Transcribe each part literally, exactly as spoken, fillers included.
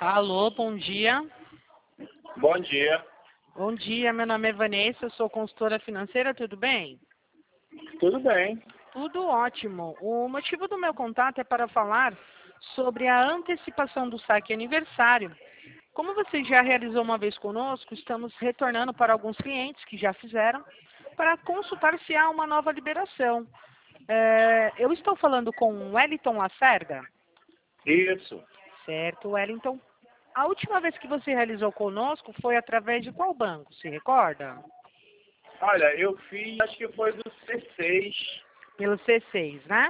Alô, bom dia. Bom dia. Bom dia, meu nome é Vanessa, eu sou consultora financeira, tudo bem? Tudo bem? Tudo ótimo. O motivo do meu contato é para falar sobre a antecipação do saque aniversário. Como você já realizou uma vez conosco, estamos retornando para alguns clientes que já fizeram para consultar se há uma nova liberação. É, eu estou falando com o Wellington Lacerda? Isso. Certo, Wellington. A última vez que você realizou conosco foi através de qual banco, se recorda? Olha, eu fiz, acho que foi do C seis. Pelo C seis, né?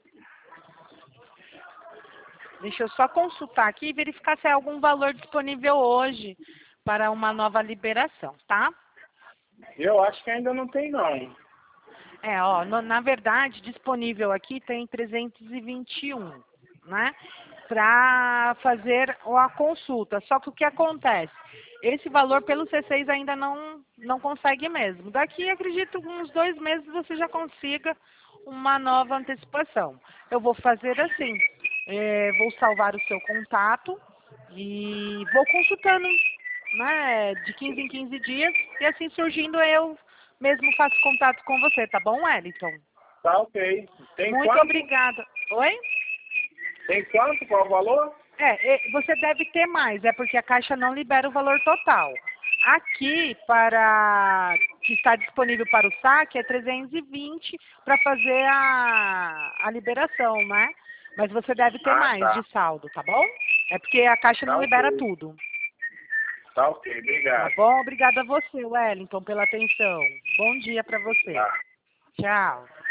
Deixa eu só consultar aqui e verificar se há algum valor disponível hoje para uma nova liberação, tá? Eu acho que ainda não tem, não. É, ó, no- na verdade, disponível aqui tem trezentos e vinte e um, né? Para fazer a consulta. Só que o que acontece? Esse valor pelo C seis ainda não, não consegue mesmo. Daqui, acredito, uns dois meses você já consiga uma nova antecipação. Eu vou fazer assim, é, vou salvar o seu contato e vou consultando, né, de quinze em quinze dias, e assim surgindo eu mesmo faço contato com você, tá bom, Wellington? Tá ok. Tem Muito quanto? obrigada. Oi? Tem quanto? Qual o valor? É, é, você deve ter mais, é porque a Caixa não libera o valor total. Aqui, para que está disponível para o saque, é trezentos e vinte para fazer a, a liberação, né? Mas você deve ter Ah, mais de tá. saldo, tá bom? É porque a Caixa Tá não libera ok. tudo. Tá ok, Tá obrigado. bom? Obrigada a você, Wellington, pela atenção. Bom dia para você. Tá. Tchau.